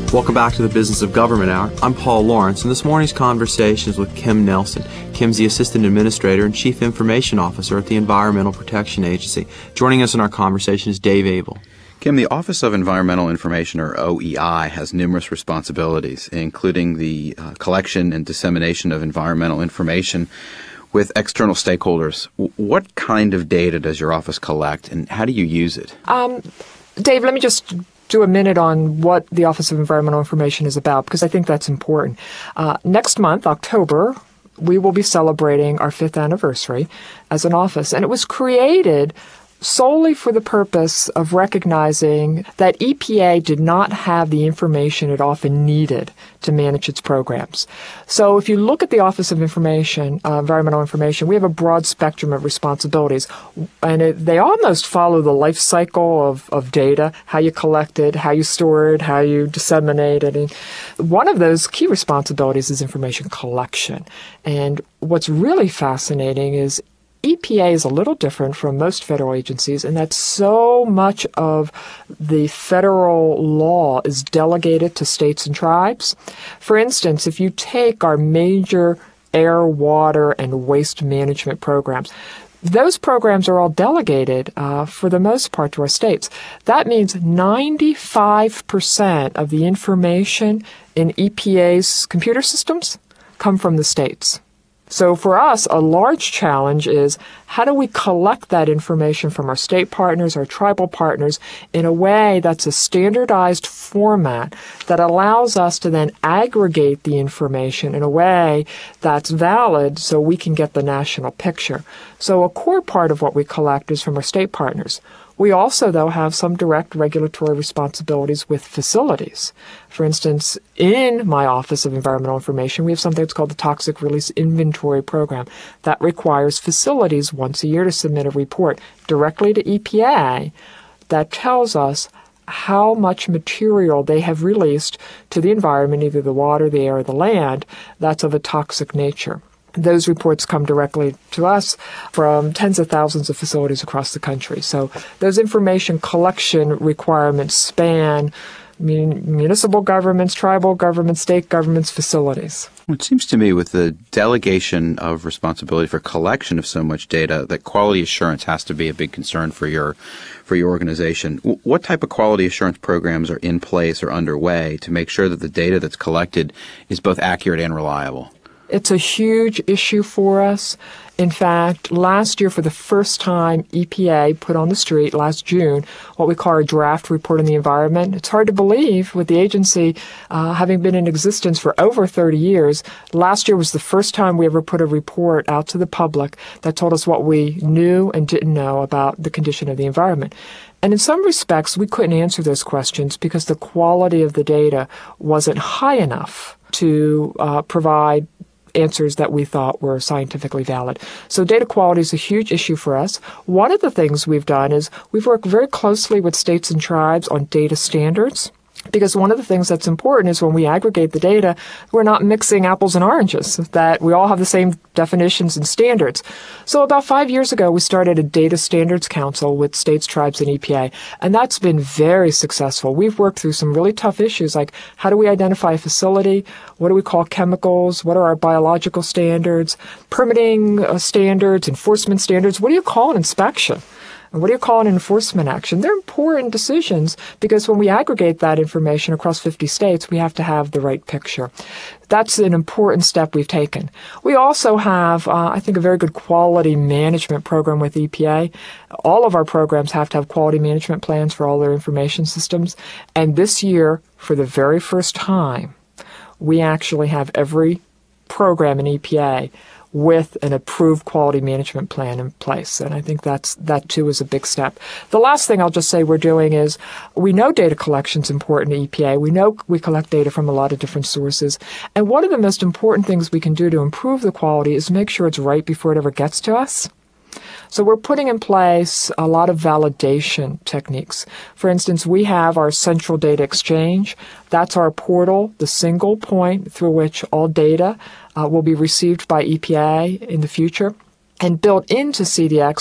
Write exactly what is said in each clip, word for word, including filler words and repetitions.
Welcome back to the Business of Government Hour. I'm Paul Lawrence, and this morning's conversation is with Kim Nelson. Kim's the Assistant Administrator and Chief Information Officer at the Environmental Protection Agency. Joining us in our conversation is Dave Abel. Kim, the Office of Environmental Information, or O E I, has numerous responsibilities, including the uh, collection and dissemination of environmental information with external stakeholders. W- what kind of data does your office collect, and how do you use it? Um, Dave, let me just do a minute on what the Office of Environmental Information is about, because I think that's important. Uh, next month, October, we will be celebrating our fifth anniversary as an office, and it was created solely for the purpose of recognizing that E P A did not have the information it often needed to manage its programs. So if you look at the Office of Information, uh, Environmental Information, we have a broad spectrum of responsibilities, and it, they almost follow the life cycle of, of data, how you collect it, how you store it, how you disseminate it. And one of those key responsibilities is information collection. And what's really fascinating is E P A is a little different from most federal agencies in that so much of the federal law is delegated to states and tribes. For instance, if you take our major air, water, and waste management programs, those programs are all delegated, uh, for the most part, to our states. That means ninety-five percent of the information in E P A's computer systems come from the states. So for us, a large challenge is how do we collect that information from our state partners, our tribal partners, in a way that's a standardized format that allows us to then aggregate the information in a way that's valid so we can get the national picture. So a core part of what we collect is from our state partners. We also, though, have some direct regulatory responsibilities with facilities. For instance, in my Office of Environmental Information, we have something that's called the Toxic Release Inventory Program that requires facilities once a year to submit a report directly to E P A that tells us how much material they have released to the environment, either the water, the air, or the land, that's of a toxic nature. Those reports come directly to us from tens of thousands of facilities across the country. So those information collection requirements span mun- municipal governments, tribal governments, state governments, facilities. It seems to me with the delegation of responsibility for collection of so much data that quality assurance has to be a big concern for your for your organization. W- what type of quality assurance programs are in place or underway to make sure that the data that's collected is both accurate and reliable? It's a huge issue for us. In fact, last year, for the first time, E P A put on the street, last June, what we call a draft report on the environment. It's hard to believe, with the agency uh, having been in existence for over thirty years. Last year was the first time we ever put a report out to the public that told us what we knew and didn't know about the condition of the environment. And in some respects, we couldn't answer those questions because the quality of the data wasn't high enough to uh, provide answers that we thought were scientifically valid. So data quality is a huge issue for us. One of the things we've done is we've worked very closely with states and tribes on data standards. Because one of the things that's important is when we aggregate the data, we're not mixing apples and oranges, that we all have the same definitions and standards. So about five years ago, we started a data standards council with states, tribes, and E P A, and that's been very successful. We've worked through some really tough issues, like how do we identify a facility? What do we call chemicals? What are our biological standards? Permitting uh, standards, enforcement standards. What do you call an inspection? And what do you call an enforcement action? They're important decisions because when we aggregate that information across fifty states, we have to have the right picture. That's an important step we've taken. We also have, uh, I think, a very good quality management program with E P A. All of our programs have to have quality management plans for all their information systems. And this year, for the very first time, we actually have every program in E P A with an approved quality management plan in place. And I think that's that, too, is a big step. The last thing I'll just say we're doing is we know data collection is important to E P A. We know we collect data from a lot of different sources. And one of the most important things we can do to improve the quality is make sure it's right before it ever gets to us. So we're putting in place a lot of validation techniques. For instance, we have our central data exchange. That's our portal, the single point through which all data uh, will be received by E P A in the future. And built into C D X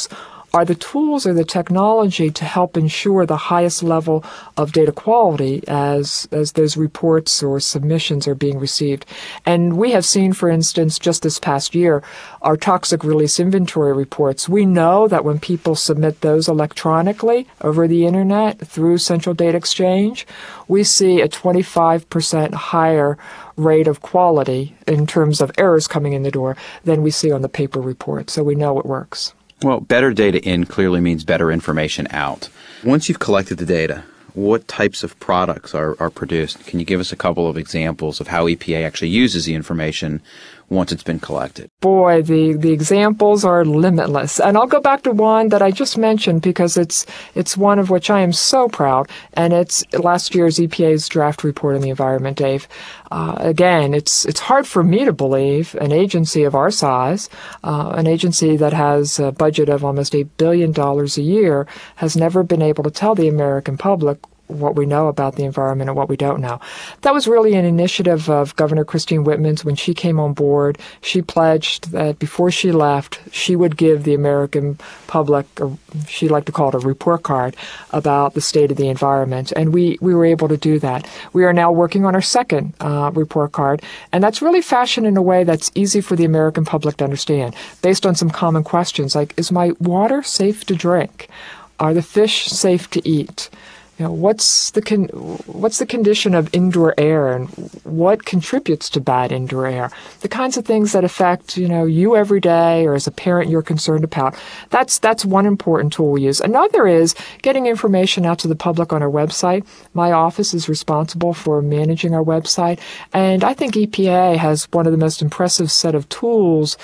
are the tools or the technology to help ensure the highest level of data quality as as those reports or submissions are being received. And we have seen, for instance, just this past year, our toxic release inventory reports. We know that when people submit those electronically over the internet through Central Data Exchange, we see a twenty-five percent higher rate of quality in terms of errors coming in the door than we see on the paper report. So we know it works. Well, better data in clearly means better information out. Once you've collected the data, what types of products are, are produced? Can you give us a couple of examples of how E P A actually uses the information once it's been collected? Boy, the, the examples are limitless. And I'll go back to one that I just mentioned because it's it's one of which I am so proud, and it's last year's E P A's draft report on the environment, Dave. Uh, again, it's it's hard for me to believe an agency of our size, uh, an agency that has a budget of almost eight billion dollars a year, has never been able to tell the American public what we know about the environment and what we don't know. That was really an initiative of Governor Christine Whitman's. When she came on board, she pledged that before she left, she would give the American public, or she liked to call it a report card, about the state of the environment. And we, we were able to do that. We are now working on our second uh, report card, and that's really fashioned in a way that's easy for the American public to understand, based on some common questions like, is my water safe to drink? Are the fish safe to eat? You know, what's the con- what's the condition of indoor air, and what contributes to bad indoor air? The kinds of things that affect, you know, you every day, or as a parent you're concerned about. That's that's one important tool we use. Another is getting information out to the public on our website. My office is responsible for managing our website, and I think E P A has one of the most impressive set of tools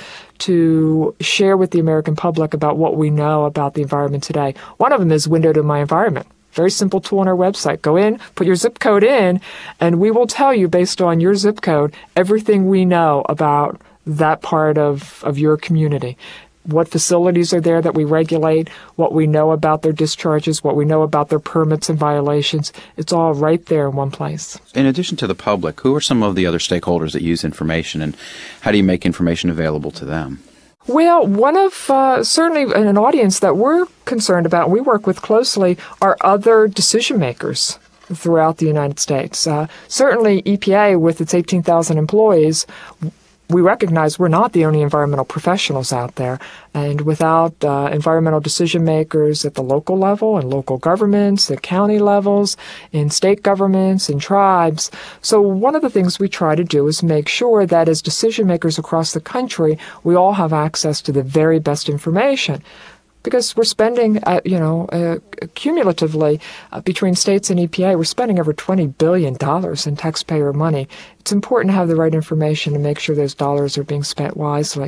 to share with the American public about what we know about the environment today. One of them is Window to My Environment. Very simple tool on our website. Go in, put your zip code in, and we will tell you, based on your zip code, everything we know about that part of, of your community. What facilities are there that we regulate, what we know about their discharges, what we know about their permits and violations. It's all right there in one place. In addition to the public, who are some of the other stakeholders that use information, and how do you make information available to them? Well, one of, uh, certainly an audience that we're concerned about, and we work with closely, are other decision makers throughout the United States. Uh, certainly E P A, with its eighteen thousand employees, we recognize we're not the only environmental professionals out there. And without uh, environmental decision makers at the local level, and local governments, at county levels, in state governments, and tribes. So one of the things we try to do is make sure that as decision makers across the country, we all have access to the very best information. Because we're spending, uh, you know, uh, cumulatively uh, between states and E P A, we're spending over twenty billion dollars in taxpayer money. It's important to have the right information to make sure those dollars are being spent wisely.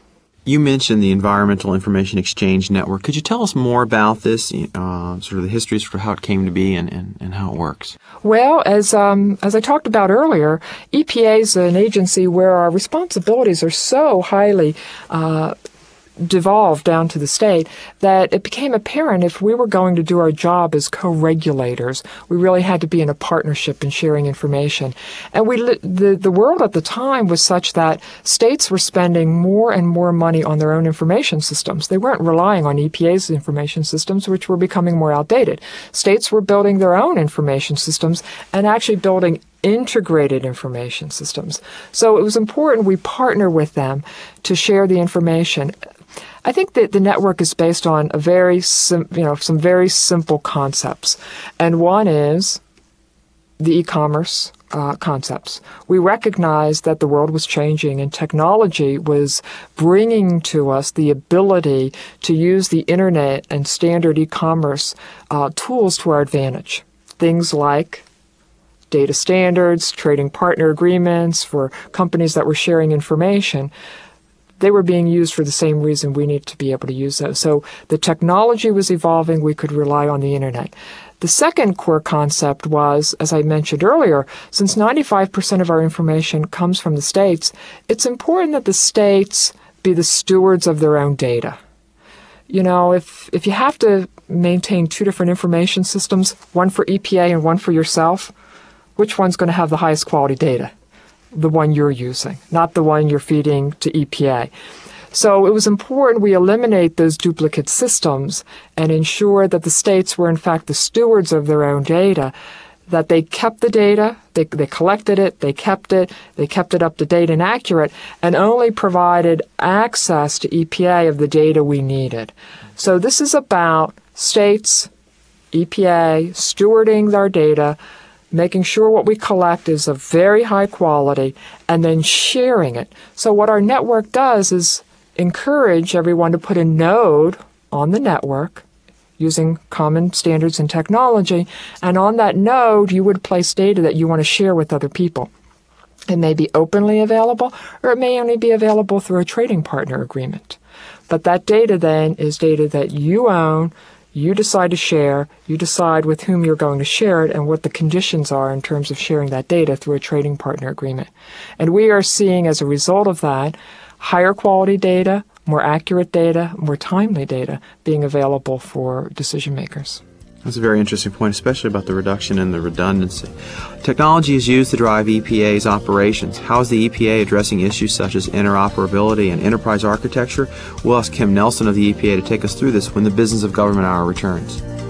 You mentioned the Environmental Information Exchange Network. Could you tell us more about this, uh, sort of the histories for how it came to be and, and, and how it works? Well, as um, as I talked about earlier, E P A is an agency where our responsibilities are so highly uh devolved down to the state that it became apparent if we were going to do our job as co-regulators, we really had to be in a partnership in sharing information. And we the, the world at the time was such that states were spending more and more money on their own information systems. They weren't relying on E P A's information systems, which were becoming more outdated. States were building their own information systems and actually building integrated information systems. So it was important we partner with them to share the information. I think that the network is based on a very, sim- you know, some very simple concepts, and one is the e-commerce uh, concepts. We recognized that the world was changing, and technology was bringing to us the ability to use the internet and standard e-commerce uh, tools to our advantage. Things like data standards, trading partner agreements for companies that were sharing information. They were being used for the same reason we need to be able to use those. So the technology was evolving. We could rely on the internet. The second core concept was, as I mentioned earlier, since ninety-five percent of our information comes from the states, it's important that the states be the stewards of their own data. You know, if if you have to maintain two different information systems, one for E P A and one for yourself, which one's going to have the highest quality data? The one you're using, not the one you're feeding to E P A. So it was important we eliminate those duplicate systems and ensure that the states were in fact the stewards of their own data, that they kept the data, they, they collected it, they kept it, they kept it up to date and accurate, and only provided access to E P A of the data we needed. So this is about states, E P A, stewarding their data, making sure what we collect is of very high quality, and then sharing it. So what our network does is encourage everyone to put a node on the network using common standards and technology, and on that node you would place data that you want to share with other people. It may be openly available, or it may only be available through a trading partner agreement. But that data then is data that you own, you decide to share, you decide with whom you're going to share it and what the conditions are in terms of sharing that data through a trading partner agreement. And we are seeing as a result of that, higher quality data, more accurate data, more timely data being available for decision makers. That's a very interesting point, especially about the reduction in the redundancy. Technology is used to drive E P A's operations. How is the E P A addressing issues such as interoperability and enterprise architecture? We'll ask Kim Nelson of the E P A to take us through this when the Business of Government Hour returns.